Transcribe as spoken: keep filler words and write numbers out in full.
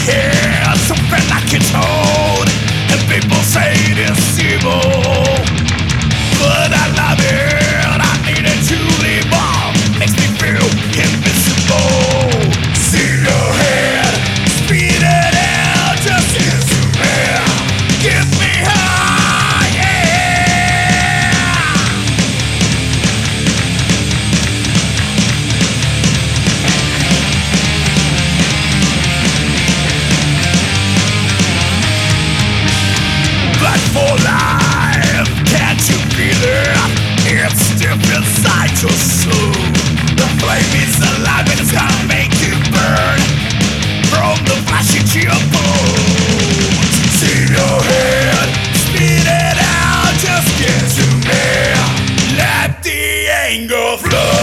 hear something like it's old, and people say it's evil. But I love it, I need it to live on. Makes me feel invincible. See your head, speed it out, just into me. Get me high, yeah. But for life, can't you feel it? It's stiff inside your soul. The flame is alive and it's gonna make you burn. From the flash into your bones. See your head, speed it out, just get to me. Let the anger flow.